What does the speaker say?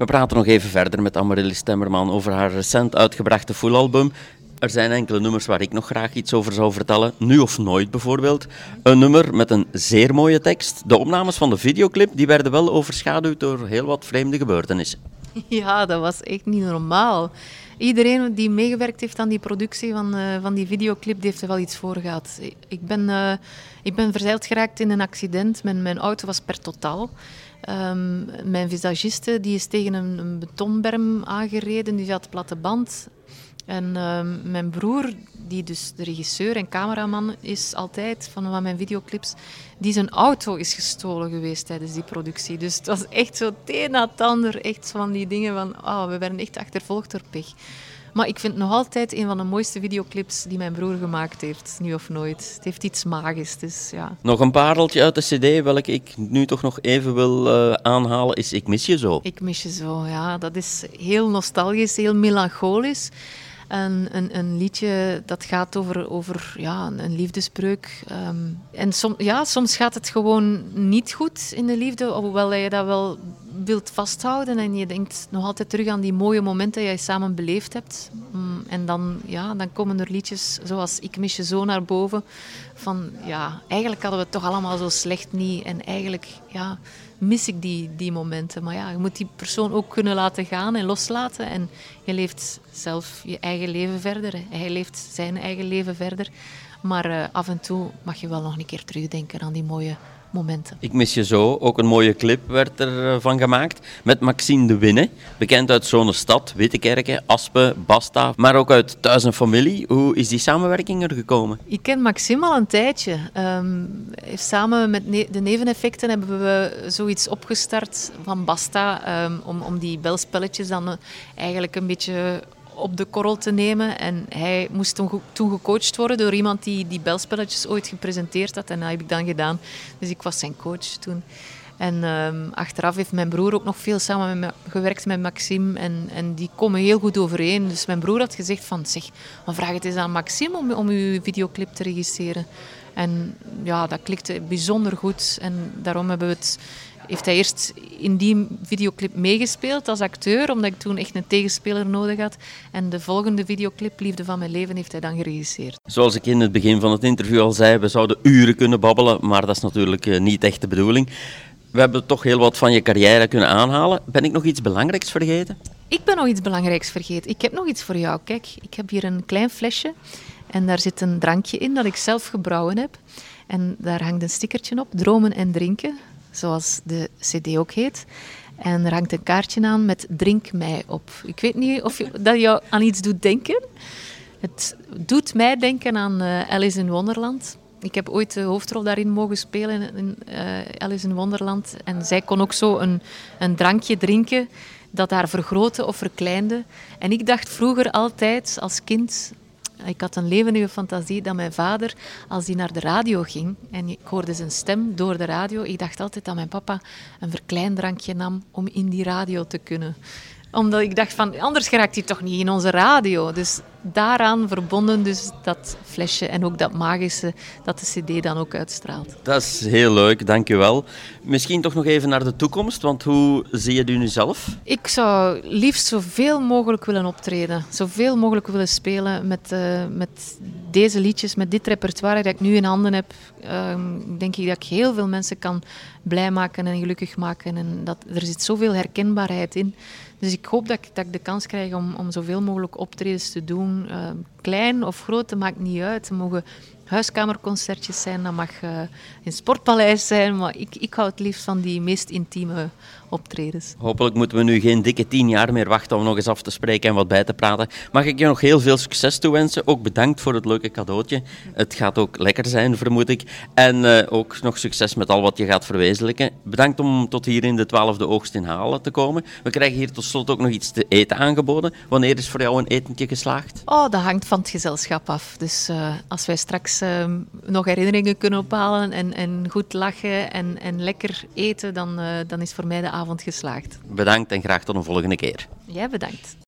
We praten nog even verder met Amaryllis Temmerman over haar recent uitgebrachte fullalbum. Er zijn enkele nummers waar ik nog graag iets over zou vertellen. Nu of nooit bijvoorbeeld. Een nummer met een zeer mooie tekst. De opnames van de videoclip die werden wel overschaduwd door heel wat vreemde gebeurtenissen. Ja, dat was echt niet normaal. Iedereen die meegewerkt heeft aan die productie van die videoclip, die heeft er wel iets voor gehad. Ik ben verzeild geraakt in een accident. Mijn auto was per totaal. Mijn visagiste die is tegen een betonberm aangereden. Die had platte band. En mijn broer, die dus de regisseur en cameraman is altijd van mijn videoclips, die zijn auto is gestolen geweest tijdens die productie. Dus het was echt zo het een na het ander. Echt van die dingen van, we werden echt achtervolgd door pech. Maar ik vind het nog altijd een van de mooiste videoclips die mijn broer gemaakt heeft, nu of nooit. Het heeft iets magisch, dus ja. Nog een pareltje uit de cd, welke ik nu toch nog even wil aanhalen, is Ik mis je zo. Ik mis je zo, ja. Dat is heel nostalgisch, heel melancholisch. Een liedje dat gaat over een liefdesbreuk. En soms gaat het gewoon niet goed in de liefde, hoewel je dat wel wilt vasthouden. En je denkt nog altijd terug aan die mooie momenten die je samen beleefd hebt. En dan komen er liedjes zoals Ik mis je zo naar boven. Van eigenlijk hadden we het toch allemaal zo slecht niet. En eigenlijk mis ik die momenten. Maar je moet die persoon ook kunnen laten gaan en loslaten. En je leeft zelf je eigen leven verder. Hij leeft zijn eigen leven verder. Maar af en toe mag je wel nog een keer terugdenken aan die mooie momenten. Ik mis je zo. Ook een mooie clip werd er van gemaakt. Met Maxime de Winne. Bekend uit Zonestad, Wittekerke, Aspe, Basta. Maar ook uit Thuis en Familie. Hoe is die samenwerking er gekomen? Ik ken Maxime al een tijdje. Samen met de neveneffecten hebben we zoiets opgestart van Basta. Om die belspelletjes dan eigenlijk een beetje op de korrel te nemen. En hij moest toen gecoacht worden door iemand die belspelletjes ooit gepresenteerd had. En dat heb ik dan gedaan. Dus ik was zijn coach toen. En achteraf heeft mijn broer ook nog veel samen gewerkt met Maxime. En die komen heel goed overeen. Dus mijn broer had gezegd van, maar vraag het eens aan Maxime om uw videoclip te regisseren. En dat klikte bijzonder goed. En daarom heeft hij eerst in die videoclip meegespeeld als acteur, omdat ik toen echt een tegenspeler nodig had. En de volgende videoclip, Liefde van mijn leven, heeft hij dan geregisseerd. Zoals ik in het begin van het interview al zei, we zouden uren kunnen babbelen, maar dat is natuurlijk niet echt de bedoeling. We hebben toch heel wat van je carrière kunnen aanhalen. Ben ik nog iets belangrijks vergeten? Ik ben nog iets belangrijks vergeten. Ik heb nog iets voor jou. Kijk, ik heb hier een klein flesje en daar zit een drankje in dat ik zelf gebrouwen heb. En daar hangt een stickertje op, Dromen en Drinken. Zoals de cd ook heet. En er hangt een kaartje aan met Drink mij op. Ik weet niet of dat jou aan iets doet denken. Het doet mij denken aan Alice in Wonderland. Ik heb ooit de hoofdrol daarin mogen spelen in Alice in Wonderland. En zij kon ook zo een drankje drinken dat haar vergrootte of verkleinde. En ik dacht vroeger altijd als kind... Ik had een levendige fantasie dat mijn vader, als hij naar de radio ging en ik hoorde zijn stem door de radio, ik dacht altijd dat mijn papa een verkleindrankje nam om in die radio te kunnen. Omdat ik dacht van, anders geraakt hij toch niet in onze radio. Dus daaraan verbonden dus dat flesje en ook dat magische dat de cd dan ook uitstraalt. Dat is heel leuk, dankjewel. Misschien toch nog even naar de toekomst, want hoe zie je het nu zelf? Ik zou liefst zoveel mogelijk willen optreden. Zoveel mogelijk willen spelen met deze liedjes, met dit repertoire dat ik nu in handen heb. Denk ik dat ik heel veel mensen kan blij maken en gelukkig maken. En er zit zoveel herkenbaarheid in. Dus ik hoop dat ik de kans krijg om zoveel mogelijk optredens te doen. Klein of groot, dat maakt niet uit. Het mogen huiskamerconcertjes zijn, dat mag in Sportpaleis zijn. Maar ik hou het liefst van die meest intieme optredens. Hopelijk moeten we nu geen dikke 10 jaar meer wachten om nog eens af te spreken en wat bij te praten. Mag ik je nog heel veel succes toewensen. Ook bedankt voor het leuke cadeautje. Het gaat ook lekker zijn, vermoed ik. En ook nog succes met al wat je gaat verwezenlijken. Bedankt om tot hier in de 12e oogst in Halen te komen. We krijgen hier tot slot ook nog iets te eten aangeboden. Wanneer is voor jou een etentje geslaagd? Dat hangt van het gezelschap af. Dus als wij straks nog herinneringen kunnen ophalen en goed lachen en lekker eten, dan is voor mij de avond geslaagd. Bedankt en graag tot een volgende keer. Jij bedankt.